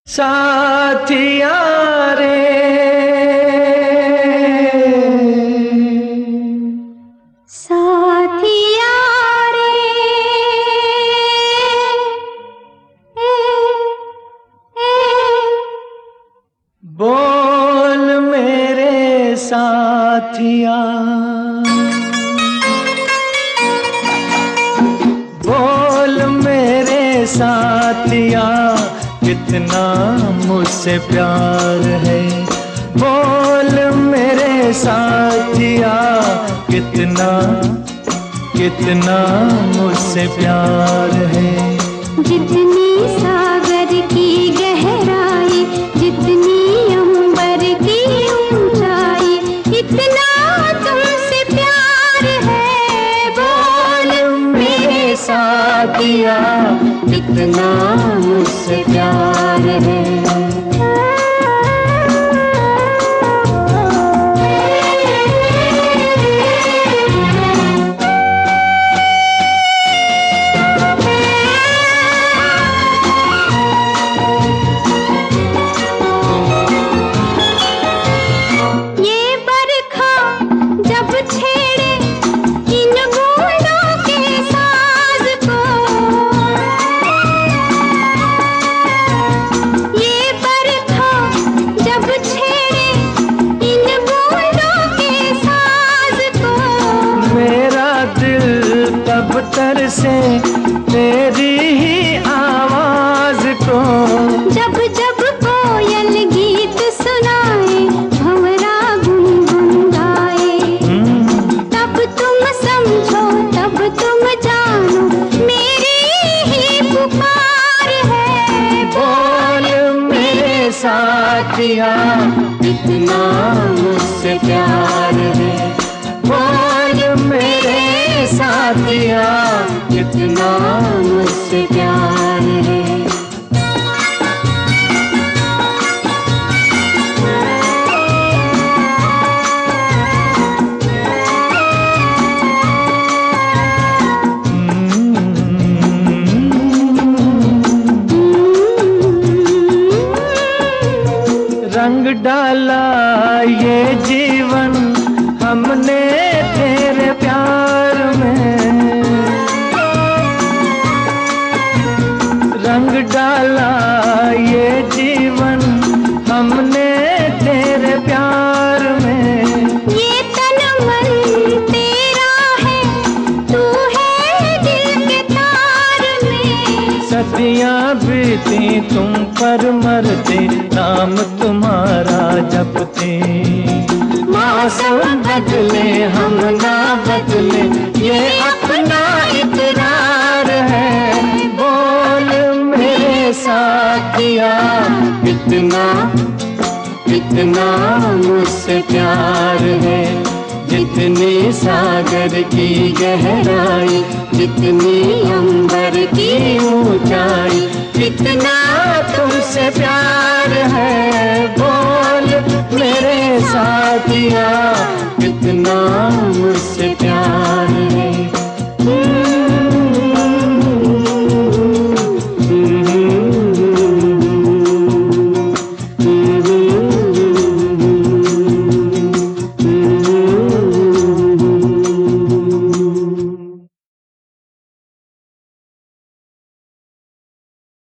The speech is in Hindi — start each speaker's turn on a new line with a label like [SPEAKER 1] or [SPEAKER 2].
[SPEAKER 1] साथिया रे
[SPEAKER 2] साथिया रे
[SPEAKER 1] बोल मेरे साथिया, बोल मेरे साथिया, कितना मुझसे प्यार है। बोल मेरे साथिया, कितना कितना मुझसे प्यार है।
[SPEAKER 2] जितनी सागर की गहराई, जितनी अंबर की ऊंचाई, इतना तुमसे प्यार है। बोल मेरे
[SPEAKER 1] साथिया, कितना मुझसे प्यार है। तर से तेरी ही आवाज को,
[SPEAKER 2] जब जब कोयल गीत सुनाए, भंवरा गुनगुन गाए, तब तुम समझो, तब तुम जानो, मेरी ही पुकार है।
[SPEAKER 1] बोल मेरे साथिया, कितना मुझसे प्यार है। बोल मेरे साथिया, कितना मुझसे प्यार है। रंग डाला ये जीवन हमने तेरे प्यार में, रंग डाला ये जीवन हमने तेरे प्यार में।
[SPEAKER 2] ये तन मन तेरा है, तू है दिल के तार में।
[SPEAKER 1] सदियां बीती तुम पर मरते, नाम तुम्हारा जपते। मौसम बदले हम ना बदले, ये अपना इकरार है। बोल मेरे साथिया, कितना कितना मुझसे प्यार है। जितनी सागर की गहराई, जितनी अंबर की ऊंचाई, कितना